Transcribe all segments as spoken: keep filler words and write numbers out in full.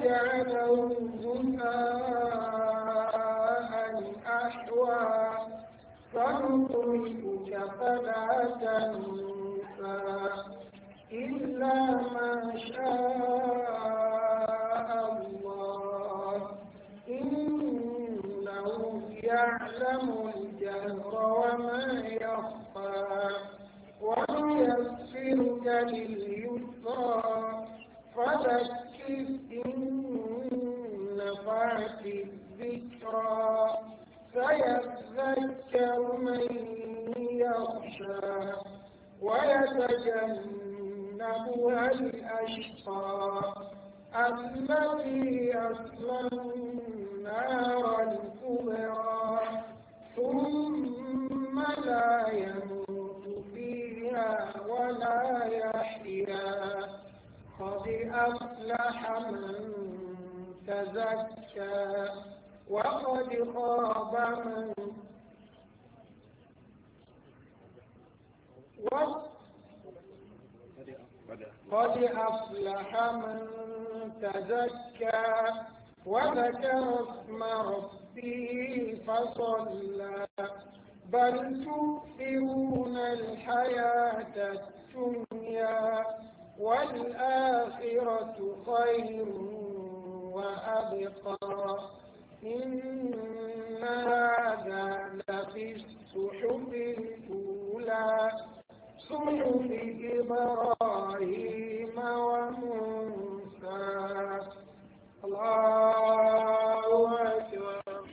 فجعله غثاء أحوى سنقرئك فلا تنسى إلا ما شاء الله إنه يعلم الجهر وما يخفى ونيسرك لليسرى فذكر إن نفعت الذكرى سيذكر من يخشى ويتجنبها الأشقى الذي يصلى النار الكبرى ثم لا يموت فيها ولا يحيا قد أفلح من تزكى وقد خاب من قد أفلح من تزكى وذكر اسم ربه فصلى بل تؤثرون الحياة الدنيا والآخرة خير وأبقى إن هذا لفي الصحف الأولى صحف إبراهيم وموسى الله أكبر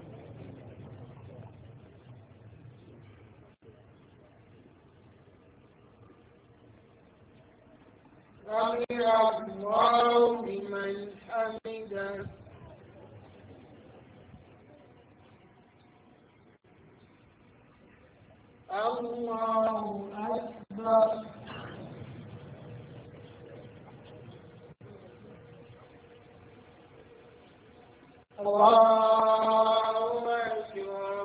سمع الله لمن حمده الله أكبر الله أكبر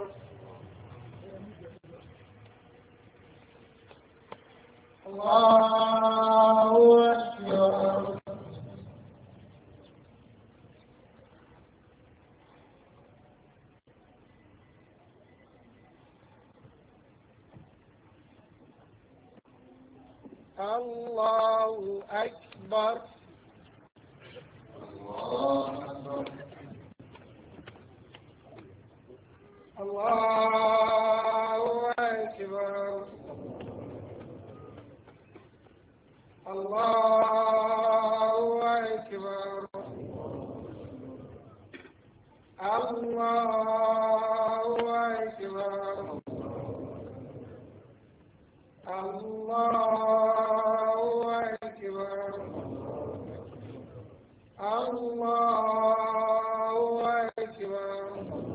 الله أكبر الله أكبر الله أكبر الله أكبر الله أكبر الله أكبر الله أكبر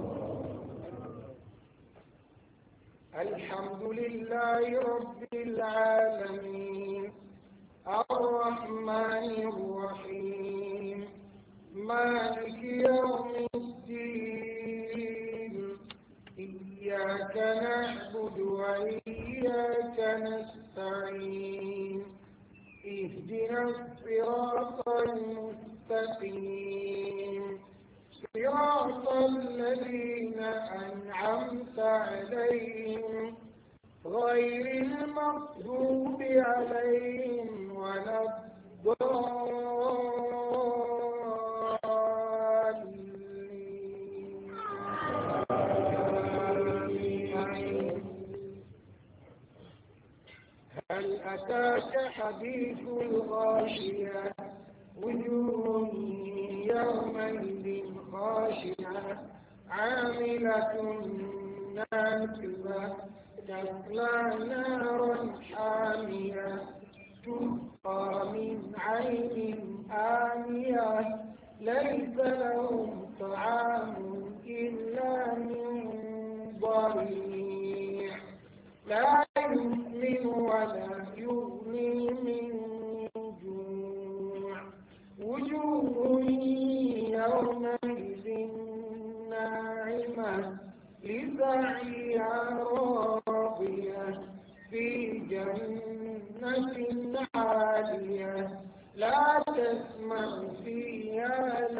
الحمد لله رب العالمين الرحمن الرحيم مالك يوم الدين إياك نعبد وإياك نستعين اهدنا الصراط المستقيم صراط الذين أنعمت عليهم غير المغضوب عليهم ولا الضالين. هل أتاك حديث الغاشية وجوه يومئذ خاشعة عاملة ناصبة تصلى نارا حامية تسقى من عين آنية ليس لهم طعام إلا من ضريع لا يسمن ولا يغني من جوع وجوه يومئذ ناعمة لسعيها راضية في جنة عالية لا تسمع فيها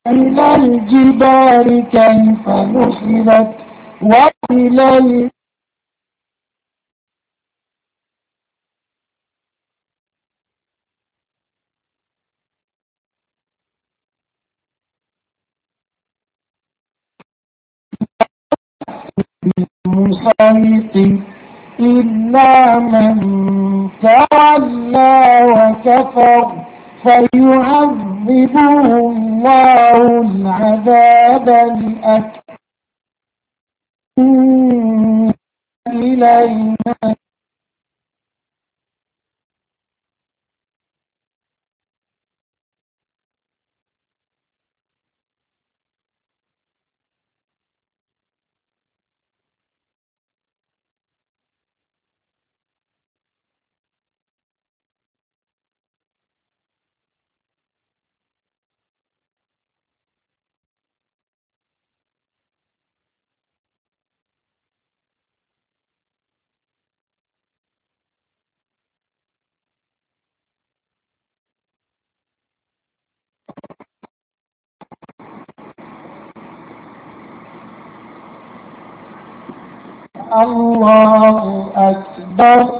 إلى الجبال كيف نصبت وإلى المحيط إلا من تولى وكفر فيعذبه الله العذاب الأكبر إلينا. الله أكبر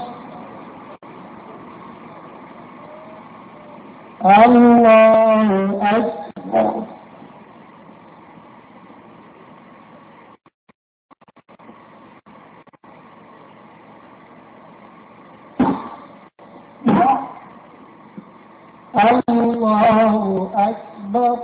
الله أكبر. الله أكبر.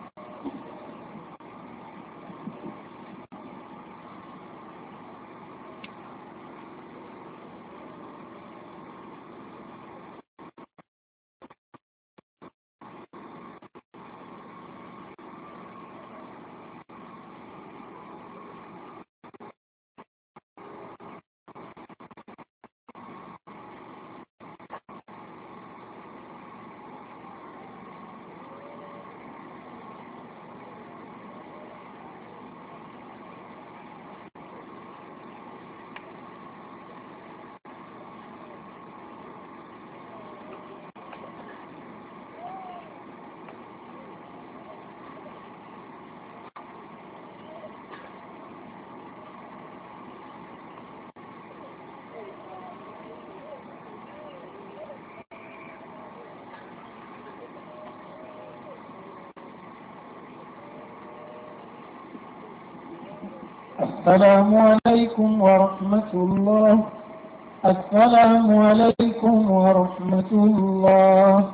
السلام عليكم ورحمة الله. السلام عليكم ورحمة الله.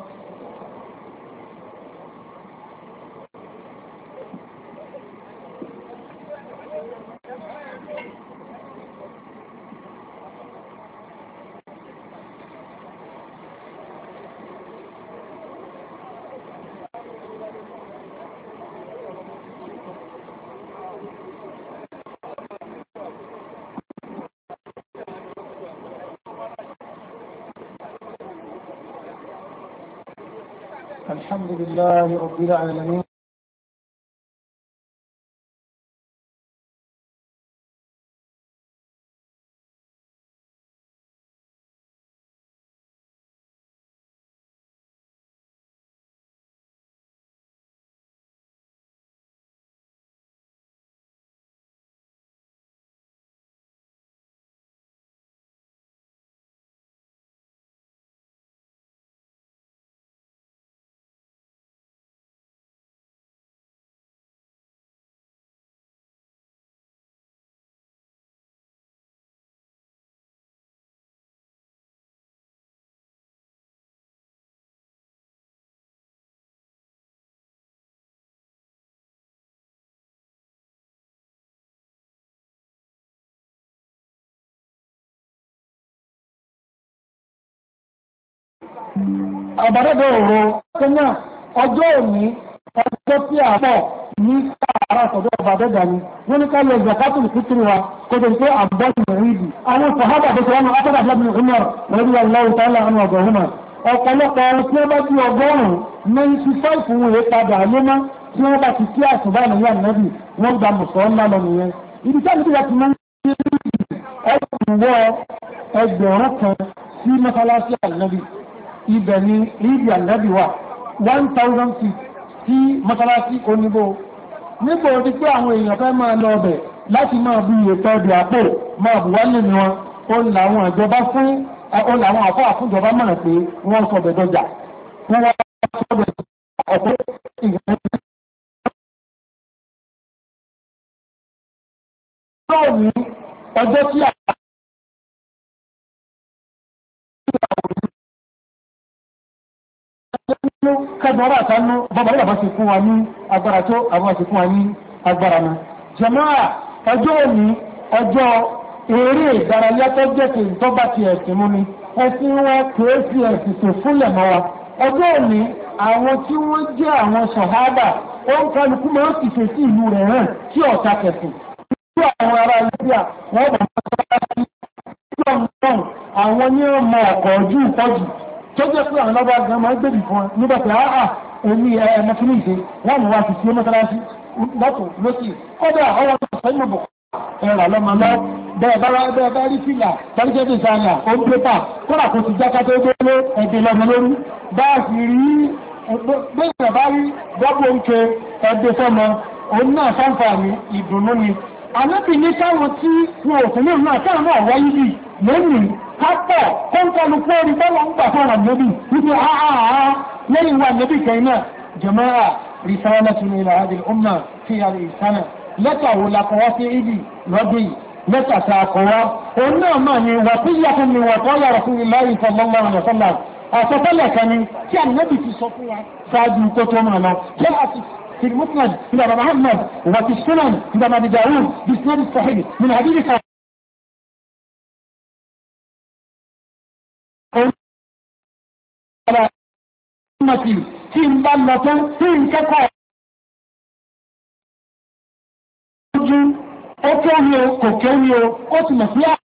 الحمد لله رب العالمين. àbárẹ́bẹ̀ òru kẹ́nà ọjọ́ òní ọjọ́ tí a pọ̀ ní sàárà sọ̀dọ̀ ọba dẹ́gbà ni wọ́n ní ká lọ zakatul fitri wa kó tó pé àbọ̀tì mọ̀rídì àwọn sàhábà tó sọ́nà akọ́dà lẹ́bùn Umar lórí aláwọ̀ tààlà àwọn ọgọ́rùn-ún ọ̀pọ̀lọpọ̀ ọ̀rọ̀ tí wọ́n bá di ọgọ́rùn-ún ninety five fún wọn padà lọ́mọ tí wọ́n bá ti kí àṣùbá nìyà nẹ́bì wọ́n gba mùsọ̀ ńlá lọ nìyẹn ibi tí àlejò ti máa ń ṣe ẹgbẹ̀rún ẹgbẹ̀rún kan sí mọ́sálásí àlẹ́bì ibẹ̀ ni rídì ànábì wà one thousand feet sí mọ́sálásí oníbó nígbà tí pé àwọn èèyàn fẹ́ máa lọ ọbẹ̀ láti máa bu ètò ọbẹ̀ àpò máa bù wálé ni wọn ó làwọn ìjọba fún ó làwọn àfọ́ àfúnjọba mọ̀nà pé wọ́n sọ ọbẹ̀ dọjà wọ́n wá sọ ọbẹ̀ ọ̀pọ̀ ìgbà ní ọjọ́ tí a kẹgbọ́rọ̀ àtànú bọ́bọ̀lẹ́ bàbá ti fún wa ní agbára tó àwọn ti fún wa ní agbára náà jàmáà ọjọ́ òní ọjọ́ eré ìdárayá tó jẹ́ kí tó bá ti ẹ̀sìn mú ni ẹ̀sìn wọn kìí fi ẹ̀sìn tó fúnlẹ̀ mọ́ wa ọjọ́ òní àwọn tí wọ́n jẹ́ àwọn sàhábà ó ń kálukú máa ń sì fẹ́ sí ìlú rẹ̀ hàn tí ọ̀tá kẹsìn tí àwọn ará Libya wọ́n bọ̀ àwọn ní ọmọ ọkọ̀ ojú ìpọ́jù tó jẹ́ pé àwọn lọ́wọ́ agbẹ́ máa ń gbèbì fún wọn nígbàtí àà èmi ẹ̀mọ́kíní ìṣe wọ́n mú wá sí sí mọ́sálásí lọ́tọ̀ lọ́sì kọ́dà ọwọ́ sẹ́yìn bọ̀ ẹ̀rọ lọ́mọ lọ bẹ́ẹ̀ bá rí fìlà tàbíjẹ́bì sáyà ó ń pépà kọ́dà kò sì jáká tó gbélé ẹ̀dẹ̀ lọ́mọ lórí bá sì rí gbẹ́sẹ̀ bá rí gbọ́gbọ́ oúnjẹ ẹ̀dẹ̀ sọmọ òun náà sáǹfààní ìdùnnú ni ànábì ní káwọn tí wọn ò fún náà káwọn náà wáyé bì lónìí kápọ̀ kọ́ńkọ́lùkú orí bọ́lá ń gbà fún ànábì wípé àáàá lẹ́yìn wa ànábì kẹ́yìn náà jama'a risalatun ila hadhihi al-umma fi al-sana lẹ́tà wo la kọ́wọ́ sí ibi lọ́dún yìí lẹ́tà tá a kọ́wọ́ òun náà máa ní wasiyyatun min wasaya rasulillahi sallallahu alaihi wasallam àsọtẹ́lẹ̀ kan ni tí ànábì ti sọ fún wa ṣáájú kó tó máa lọ في المسند إلى أبا محمد وفي السنن إلى أبي داود بإسناد الصحيح من حديث أمتي في مبلة في كفا ó kéwì o kò kéwì o ó ti mọ̀ sí à.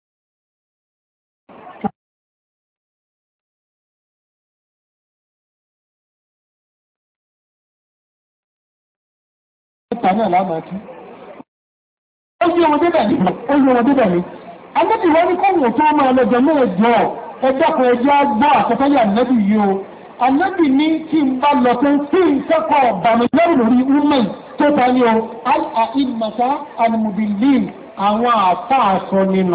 Náà láàmà kí. Ó yí ọmọdé bẹ̀rẹ̀ ó yí ọmọdé bẹ̀rẹ̀. Agbẹ́bí wọ́n ní kọ́wọ́ tó máa lọ́jọ́ náà jọ ẹgbẹ́kọ̀ ẹjọ́ gbọ́ àkọsọ́lẹ̀ ànábì yìí o. Ànábì ní kí n bá lọ pé tí n kẹ́kọ̀ọ́ bàmílẹ́rù lórí women tó ta ní o. Al-A'immata al-Mudillin àwọn àfa àṣọ nínú.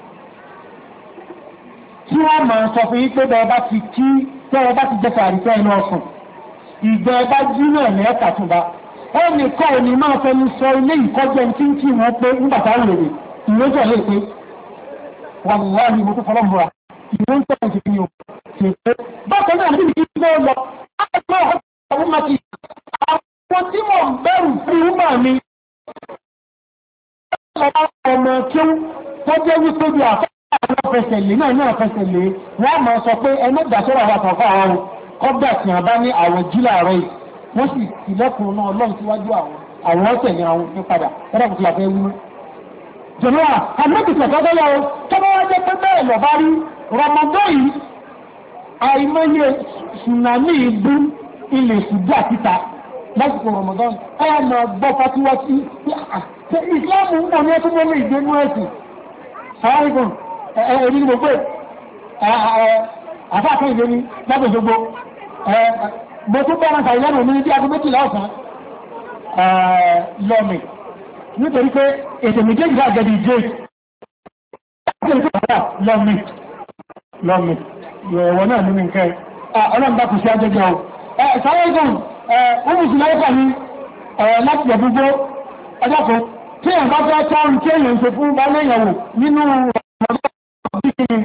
Tí wọ́n máa sọ fún yín pé bẹ́ẹ̀ bá ti kí tẹ́ẹ̀ bá ti jẹ́ sàrìkẹ́ inú ọ̀sùn. Ìgbẹ́ bá jí náà ní ẹ̀ka tún bá. Ẹni kọ́ òní máa fẹ́ni sọ ilé ìkọjẹ́ tí ń kí wọ́n pé nígbàtà rèrè ìwéjọ́ lè pé wọ́n wọ́n ní mo tó fọ́lọ́ mọ́ra ìwé ń tẹ́lẹ̀ sí o ṣe pé bákan náà níbi kí ló lọ àìsàn ọ̀hún máa ti àwọn tí mo bẹ̀rù fún ìwúmọ̀ mi ọmọ kí ó jẹ́ wípé bí àfẹ́ fẹsẹ̀ lé náà náà fẹsẹ̀ lé wọ́n máa sọ pé ẹnẹ́gbà sọ́rọ̀ àwọn àtàkọ́ àwọn kọ́gbà tí wọ́n bá ní àwọn jílà rẹ̀ yìí wọ́n sì ìlẹ́kùn náà lọ́n síwájú àwọn àwọn ọ̀sẹ̀ ní àwọn òfin padà ẹ̀rọ kò láfẹ́ wú. jọ̀wọ́ àmọ́bìtì ọ̀gọ́gọ́lá o tọ́bọ́ wá jẹ́ pé bẹ́ẹ̀ lọ bá rí rọmọdọ́ yìí àìmọye tsunami ibú ilẹ̀ ìṣùgbà títa lásìkò rọmọdọ́ ẹ̀ máa gbọ́ fatiwa sí ìsìláàmù ń bọ̀ ní ẹtú mọ́mọ́ ìgbénú ẹ̀sìn sàárìkùn ẹ̀rí ní gbogbo àfáàkẹ́ ìgbé ní lábẹ́sọgbó mo tún bẹ́rẹ̀ sàrí lẹ́nu ní bí aago méjìlá ọ̀sán lọ́mì nítorí pé ètò méjèèjì bá gẹ̀dì ìjẹ́ lọ́mì lọ́mì ìwọ̀n náà nínú nǹkan ọlọ́run bá kù sí ajẹ́jẹ́ o sàárìkùn ọmọ ìsìnlẹ̀ ẹ̀kọ́ ní láti ẹ̀ gbogbo ọjọ́ kan tí èèyàn bá fẹ́ tọ́run tí èèyàn ń ṣe fún bá lẹ́yàwó nínú ọmọdé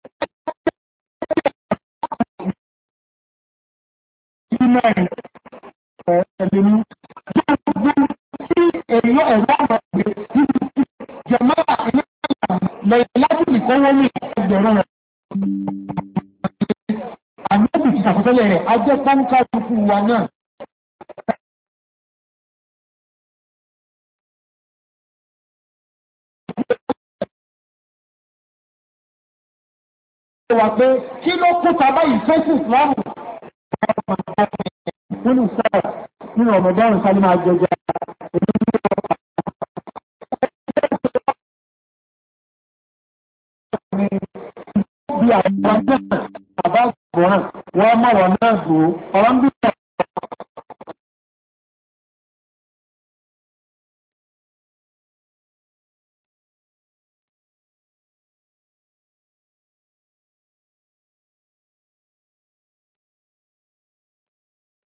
mẹ́rin ẹ̀lẹ́mú tí èèyàn ẹ̀rọ àgbàgbé jẹ̀mọ́ àìyàn lẹ́yìn láti ìkọ́wọ́ ní ẹgbẹ̀rún rẹ̀. àmì ẹ̀bì ti ṣàkọsílẹ̀ rẹ̀ ajẹ́ pánká tuntun wa náà. wà pé kí ló kú tàbáyìí fẹ́sì ìsìlámù nínú sáà nínú ọmọdéwọ̀n sáré máa jẹjẹ bí àwọn ọmọdé àbá ìgbọ̀nà wọ́n mọ̀ wọ́n náà gbòó ọ̀rọ̀ ń bí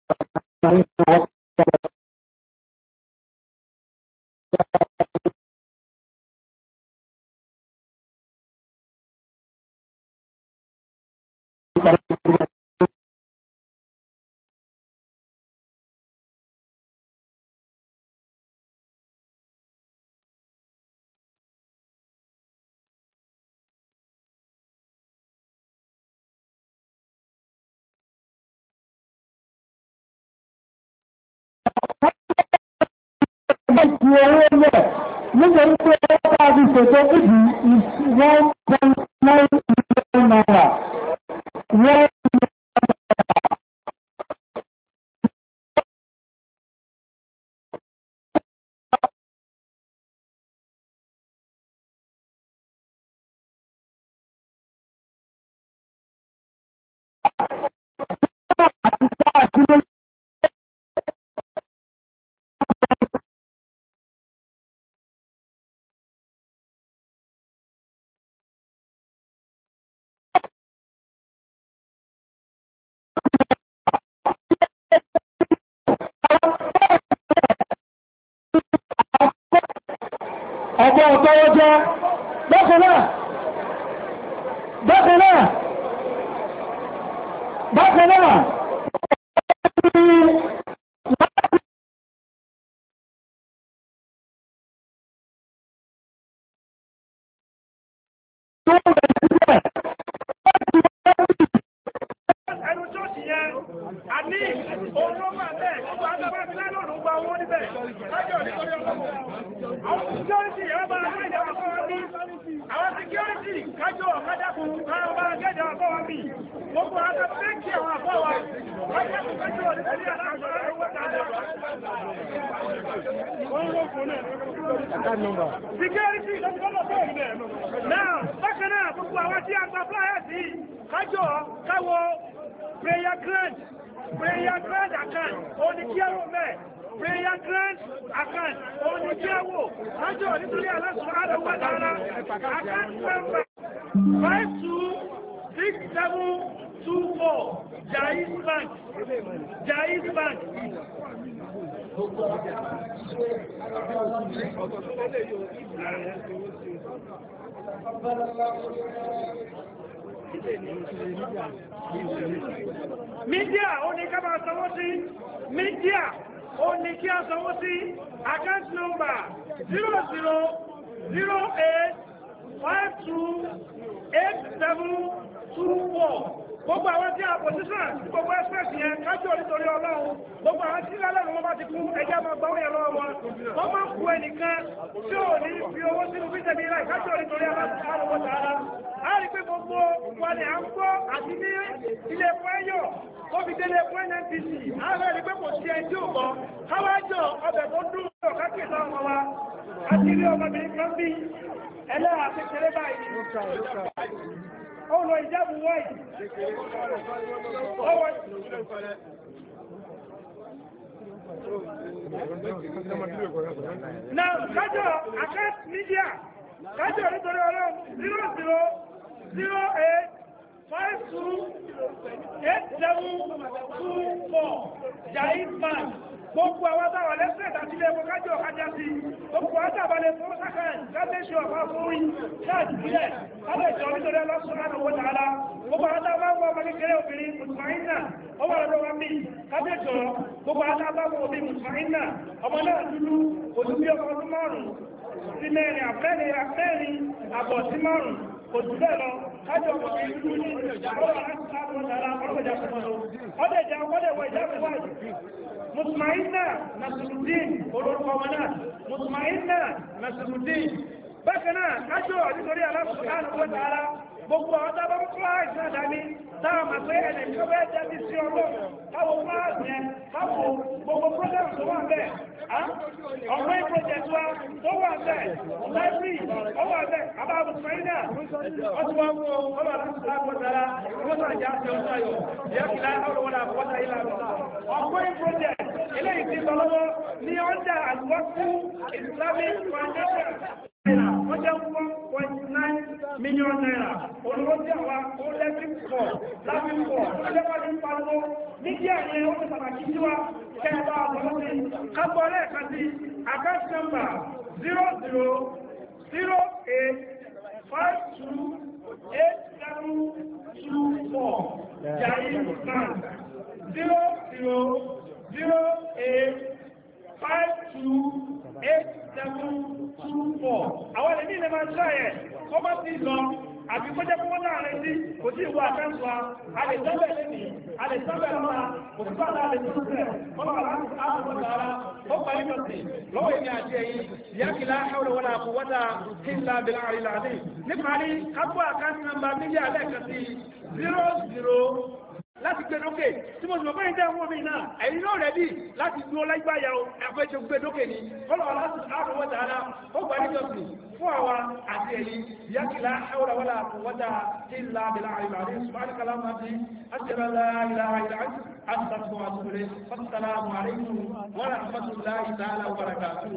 nítorí pé ọba àti ṣètò ìdí is one point nine million naira. Wọ́n ọ̀pọ̀ ọ̀tọ́wọ́ jẹ́ bákan náà bákan náà bákan náà ẹnu ṣọ́ọ̀ṣì yẹn àní òun ló máa bẹ́ẹ̀ gbogbo agbábá ti lẹ́nu ọ̀rùn gba owó níbẹ̀ lájọ́ nítorí ọlọ́pàá àwọn security ẹ̀rọ bá gẹ́gẹ́ ọkọ̀ wọn bí àwọn security kájọ ọ̀kájákùn káwọn bá gẹ́gẹ́ ọkọ̀ wọn bí gbogbo àwọn fẹ́ẹ̀kì àwọn àbọ̀ wa kájákùn kájọ nítorí aláàbọ̀ owó tààdà security lọ́sọ̀lọ́ tó ń bẹ̀ náà bákan náà gbogbo àwọn tí a gba flyers yìí kájọ káwọ prayer grant prayer grant account oníkíyàwó mẹ́ prayer grant account oníkíyàwó kájọ nítorí aláṣọ àdàwọ̀ dára account number five two six seven two four Jaiz Bank Jaiz Bank. Mídíà ó ní ká máa sanwó sí, mídíà ó ní kí a sanwó sí, account number zero zero zero eight five two eight seven two four. Gbogbo àwọn tí a position gbogbo express yẹn kájọ nítorí ọlọ́run gbogbo àwọn tí lálẹ́nu wọn bá ti kú ẹjẹ́ máa gbọ́ yẹn lọ́wọ́ wọn wọ́n máa kú ẹnìkan tí ò ní fi owó sínú fíjẹ̀ bí láì kájọ nítorí aláwọ̀ tààrà a rí pé gbogbo wa ni à ń gbọ́ àti ní ilé ẹ̀kọ́ ẹ̀yọ̀ ó fi délé ẹ̀kọ́ N N P C a rí pé kò sí ẹni tí ò gbọ́ káwájọ ọbẹ̀ tó dùn ọ̀ káàkiri sáwọn ọmọ wa a ti rí ọmọbìnrin kan bí ẹlẹ́wà kékeré báyìí ọ̀nà ìjábù wáyìí ọwọ́ now kájọ account media kájọ nítorí ọlọ́run zero zero zero eight five two eight seven two four Jaiz Bank gbogbo àwọn àtàwà lẹ́sẹ̀ àtàtílé ẹgbẹ́ kájọ kájá sí gbogbo àtàbàlẹ̀ fún sákàrẹ̀ kájẹ́ṣù ọ̀pá fún káàdì sílẹ̀ kájẹ́ṣù nítorí ọlọ́sùn àwọn tààlà gbogbo àtàbà wọ́n ọmọ kékeré obìnrin mùsùlùmí ó wà lọ́wọ́ wa mí kájẹ́ṣù gbogbo àtàbà wọ́n obìnrin mùsùlùmí ọmọ náà dúdú òdú bí ọmọ ọdún márùn-ún sí mẹ́rin àbẹ́rin àbẹ́rin àbọ̀ sí márùn-ún òdú bẹ́ẹ̀ lọ kájọ ọmọ ìlú ní ọlọ́wọ́ láti sáàbọ̀ tààlà ọlọ́wọ́jà fún ọdẹ̀jà ọdẹ̀wọ̀ ìjábọ̀ Mutmainna Nasruddin olórúkọ wọn náà Mutmainna Nasruddin bákan náà kájọ nítorí Allah subhanahu wa ta'ala gbogbo àwọn tábà ń kọ́ àìsàn àdáni táwọn máa pé ẹ̀lẹ̀ tí ó bẹ́ẹ̀ jáde sí ọlọ́run káwọ fúláàsì yẹn káwọ gbogbo program tó wà bẹ́ẹ̀ ọ̀pọ̀ project wa tó wà bẹ́ẹ̀ library ó wà bẹ́ẹ̀ àbá Mutmainna ọtí wọn kó ọlọ́ àlàkùnrin àgbọ̀dára wọ́n sọ àjá àti ọjọ́ ayọ̀ yẹ kí láì ọlọ́wọ́ náà wọ́n sáyé láàrọ̀ ọ̀pọ̀ project eléyìí ti sọ lọ́wọ́ ní ọjà àgbọ̀kú Islamic Foundation wọ́n jẹ́ one point nine million naira olówó tí àwa ó lẹ́sìn pọ̀ láti pọ̀ lọ́jọ́pá ní pariwo ní díẹ̀ yẹn ó ti pàtàkì sí wa kẹta àbọ̀lọ́sí kápọ̀ lẹ́ẹ̀kan sí account number zero zero zero eight five two eight seven two four Jai Bank zero zero zero eight five two eight seven two four. Àwọn ẹ̀mí ilẹ̀ máa ń ṣáyẹ̀ kọ́ bá sí lọ àbí kó jẹ́ kó wọ́n náà rẹ̀ sí kò sí ìwọ àkáǹtì wa a lè sábẹ̀ lẹ́nìí a lè sábẹ̀ lọ́la kò sí pàtàkì a lè tó sílẹ̀ ọlọ́pàá láti àwọn ọ̀dára ó parí lọ́sì lọ́wọ́ ìní àti ẹ̀yìn yákìlá hawla wala quwwata illa billahi al-azim nípa ní kápọ̀ àkáǹtì nàmbà mílíà lẹ́ẹ̀kan sí zero zero láti gbé lókè tí mo sì mọ̀ báyìí tẹ́ wọ́n mi náà ẹ̀yìn náà rẹ̀ bí láti dúró lágbàáyà ẹ̀fẹ́ tó gbé lókè ní ọlọ́wọ́ láti àwọn ọ̀dà ara ó gbà níjọ́sìn fún àwa àti ẹ̀yìn yákìlá hawla wala quwwata illa billahi al-azim subhanaka allahumma bi ashhadu an la ilaha illa anta astaghfiruka wa atubu ilayk assalamu alaykum wa rahmatullahi ta'ala wa barakatuh.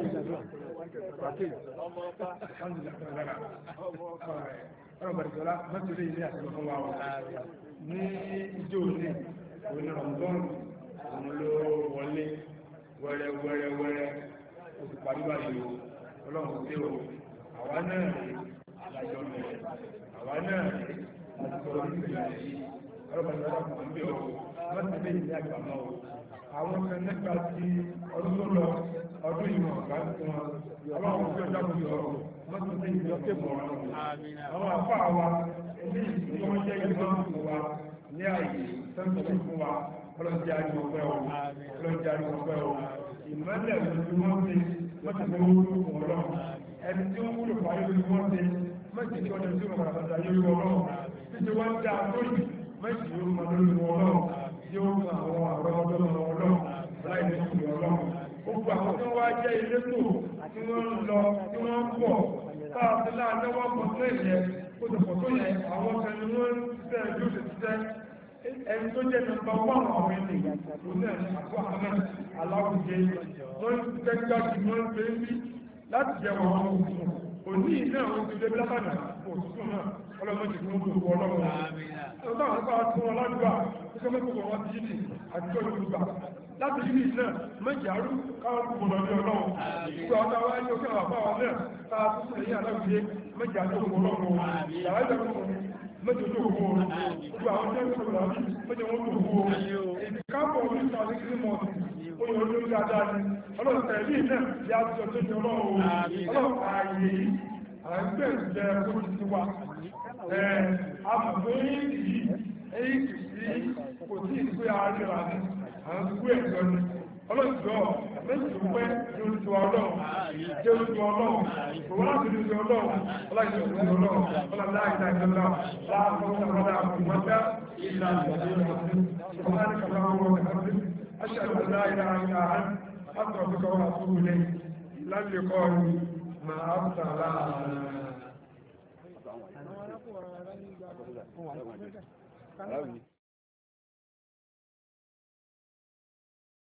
Ọ̀rọ̀ bàrìkọ́lá mọ́tòlé ilé àti ọkọ̀ wa wọ̀ ní ìjọ òní òní ọ̀gbọ́n òun ló wọlé wẹ́rẹ́ wẹ́rẹ́ wẹ́rẹ́ oṣù pàdúrà yìí ọlọ́run tí ó àwa náà rí alájọ mẹ́rẹ̀ àwa náà rí àtìkọ́ nígbà yìí ọ̀rọ̀ bàrìkọ́lá kò ń bẹ̀ ọ́ mọ́tòlé ilé àgbàmọ́ ọ́ àwọn kan nípa ti ọdún tó lọ ọdún ìwọ̀n bá ń fún wọn ọlọ́run tí ó dákùn ọ̀rọ̀ mọ́tòlé ilé ọ̀kẹ́bọ̀ ọ̀rọ̀ àwọn àpá wa ilé ìgbìmọ̀ wọ́n jẹ́ ìgbìmọ̀ fún wa ní ààyè sẹ́ńtọ̀ fún wa ọlọ́njẹ́ àríwọ̀pẹ́ ọ̀ ọlọ́njẹ́ àríwọ̀pẹ́ ọ̀ ìmọ́lẹ̀ lórí wọ́n ti mọ́tòlé wúlò fún ọlọ́run ẹni tí ó wúlò fún ayé lórí wọ́n ti mẹ́jì tí ọdún tí wọ́n kàrà ayé lórí ọlọ́run títí wọ́n dá lórí mẹ́jì yóò mọ lórí ọlọ́run tí ó mọ àwọn àrọ́ ọlọ́run ọlọ́run láì ní ìlú ọlọ́run gbogbo àwọn tí wọ́n wá jẹ́ ilé tó tí wọ́n ń lọ tí wọ́n ń pọ̀ káàkiri láàdọ́wọ́ pọ̀ tó ìyẹn ó ti pọ̀ tó yẹn àwọn kan ni wọ́n ń tẹ́ ẹjọ́ ti tẹ́ ẹni tó jẹ́ nọmba wà àwọn ènìyàn tó náà ní àpò àmọ́ aláwùjẹ wọ́n ń tẹ́gbà tí wọ́n ń pè ní láti jẹ wọn àwọn òkùnkùn òní náà wọ́n ti débi lábàdà òtútù náà ọlọ́mọdé fún gbogbo ọlọ́run ọ̀tọ́ àwọn ọ̀pá tún wọn ládùúgbà tó kọ́ mẹ́kọ̀ọ́ wọn ti yìí àti tó ìlúgbà láti yìí náà méjì àrú káwọn gbogbo lọ ní ọlọ́run gbogbo àwọn àwọn ẹni òkè àwọn àbáwọn náà káà tó sì lẹ́yìn aláwùjẹ méjì àti òkú ọlọ́run yàrá ìjọba méjì tó kú gbogbo àwọn tẹ́ ìṣòro láti méjì wọn tó kú èdè káàbọ̀ orí ìsàlẹ̀ kí mọ̀ ó yọ olórí dáadáa ni ọlọ́run tẹ̀lé náà yá ti ọjọ́ ìjọ ọlọ́run ọlọ́run ààyè àgbẹ̀ ìjẹ kó ti wà ẹ̀ àbùgbé yìí èyí kì sí kò sí ìgbé àárẹ̀ ní àwọn ìgbé ẹ̀jọ́ ni ọlọ́jọ́ méjì tó pẹ́ ní oṣù ọlọ́run jẹ́ oṣù ọlọ́run òun láti ní oṣù ọlọ́run ọlọ́jọ́ oṣù ọlọ́run ọlọ́dá ìdá ìjọba láàrín ọlọ́dá àkùnmọ́dá ìlà أشهد أن لا إله إلا أنت أستغفرك وأتوب إليك لن يقال ما أرسل